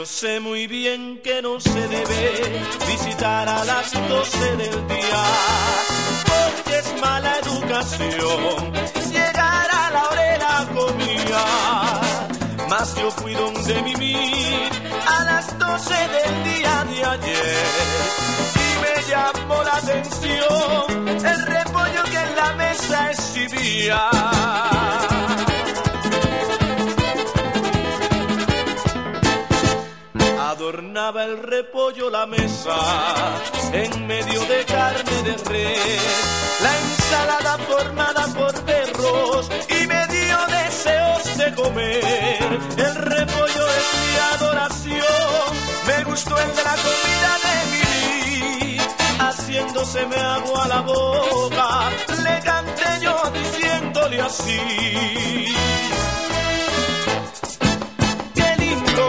sé muy bien que no se debe visitar a las 12 del día, porque es mala educación llegar a la hora de la comida. Mas yo fui donde Mimi a las 12 del día de ayer y me llamó la atención el repollo que en la mesa exhibía. Adornaba el repollo la mesa en medio de carne de res, la ensalada formada por perros y me dio deseos de comer. El repollo es mi adoración, me gustó el de la comida de Mimi, haciéndoseme agua a la boca, le canté yo diciéndole así: qué lindo,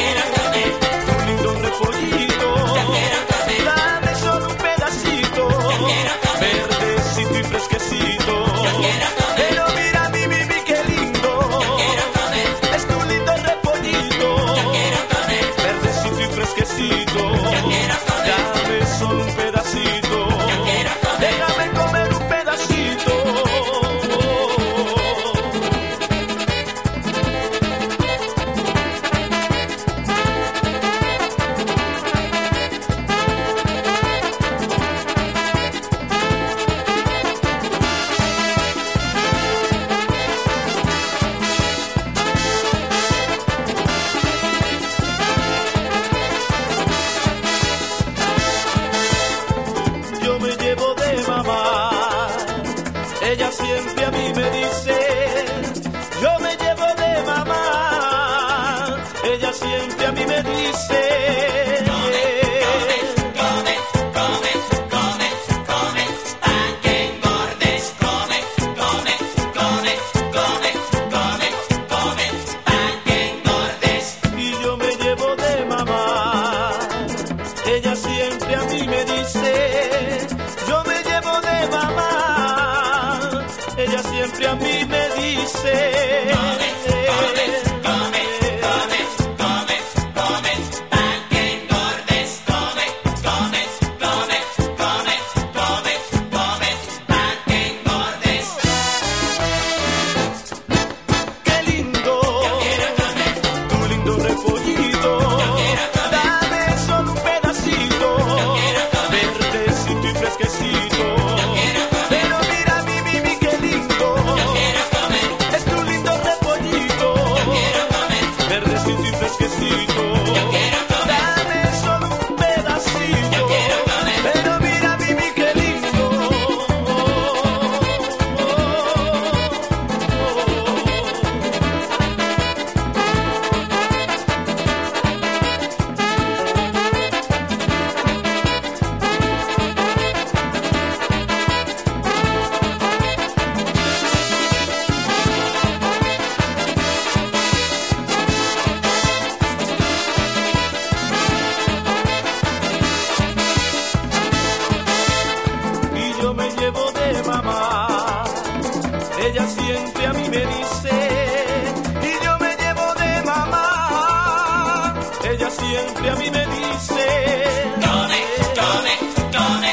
repollito, dame solo un pedacito, verdecito y fresquecito. Pero mira mi Mimi, qué lindo, es tu lindo repollito, verdecito y fresquecito. Dame solo un pedacito, déjame comer un pedacito. Ella siempre a mí me dice, yo me llevo de mamá. Ella siempre a mí me dice, come, come, come, come, come, pa' que engordes. Come, come, come, come, come, come, pa' que engordes. Y yo me llevo de mamá. Ella siempre a mí me dice, yo me llevo de mamá. Ella siempre a mí me dice, come, come, come, come, come, come, pa' que engordes. Come, come, come, come, come, come, pa' que engordes. Qué lindo, tu lindo repollito, dame solo un pedacito, verdecito y fresquecito. Pero mira mi Mimi, qué lindo, es tu lindo repollito, verdecito y fresquecito. Dame solo un pedacito, pero mira Mimi, qué lindo. Y yo me llevo de mamá. Ella siempre a mí me dice, y yo me llevo de mamá. Ella siempre a mí me dice, come, come, come.